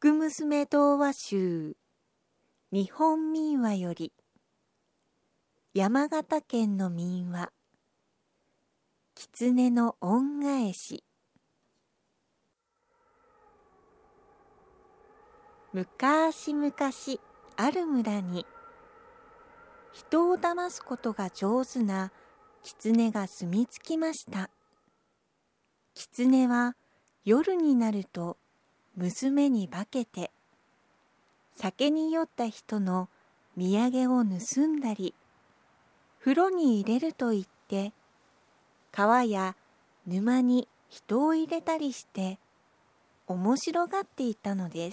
福娘童話集日本民話より、山形県の民話、狐の恩返し。むかしむかしある村に、人を騙すことが上手な狐が住み着きました。狐は夜になると娘に化けて、酒に酔った人の土産を盗んだり、風呂に入れると言って、川や沼に人を入れたりして面白がっていたのです。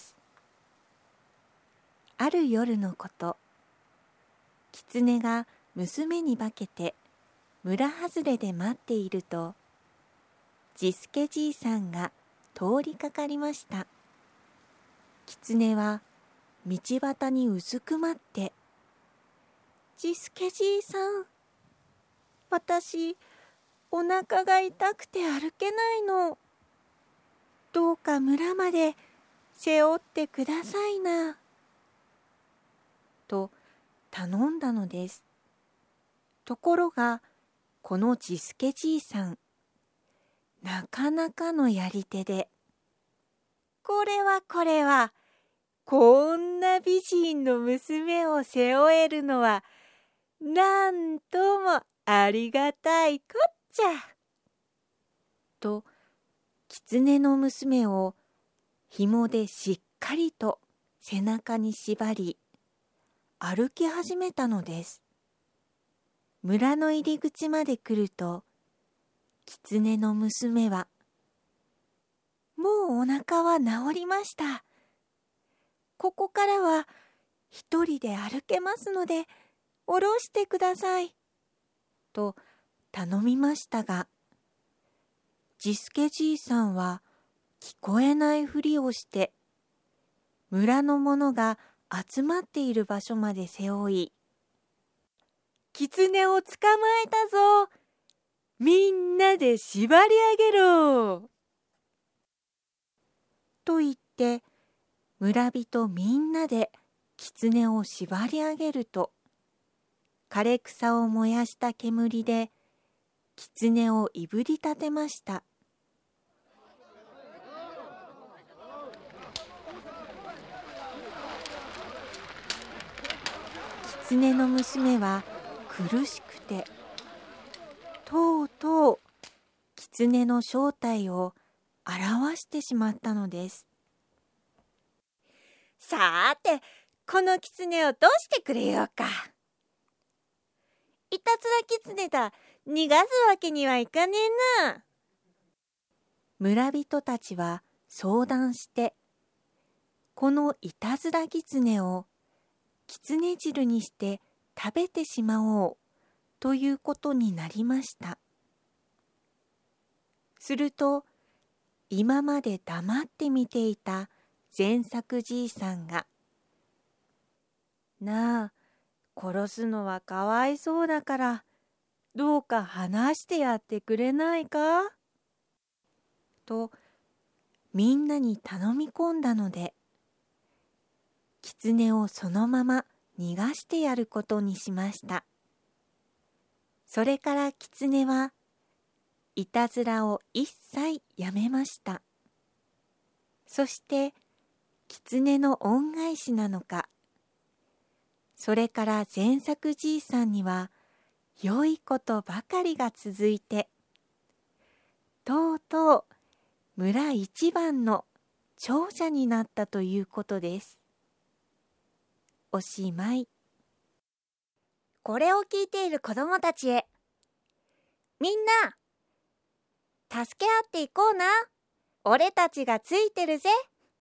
ある夜のこと、狐が娘に化けて村外れで待っていると、治助じいさんが通りかかりました。狐は道端にうずくまって、治助じいさん、私、お腹が痛くて歩けないの。どうか村まで背負ってくださいな。と頼んだのです。ところが、この治助じいさん、なかなかのやり手で、これは、こんな美人の娘を背負えるのは、なんともありがたいこっちゃ。と、狐の娘を紐でしっかりと背中に縛り、歩き始めたのです。村の入り口まで来ると、狐の娘は、もうお腹は治りました。ここからは一人で歩けますので、下ろしてください。と頼みましたが、治助じいさんは聞こえないふりをして、村の者が集まっている場所まで背負い、狐を捕まえたぞ。みんなで縛り上げろ。と言って、村人みんなで狐を縛り上げると、枯れ草を燃やした煙で狐をいぶり立てました。狐の娘は苦しくて、とうとう狐の正体を表してしまったのです。さーて、この狐をどうしてくれようか。いたずら狐だ、逃がすわけにはいかねえな。村人たちは相談して、このいたずら狐を狐汁にして食べてしまおうということになりました。すると、今まで黙って見ていた善作じいさんが、なあ、殺すのはかわいそうだから、どうか話してやってくれないかと、みんなに頼み込んだので、狐をそのまま逃がしてやることにしました。それから狐はいたずらを一切やめました。そして狐の恩返しなのか、それから善作じいさんには良いことばかりが続いて、とうとう村一番の長者になったということです。おしまい。これを聞いている子どもたちへ、みんな助け合っていこうな。俺たちがついてるぜ。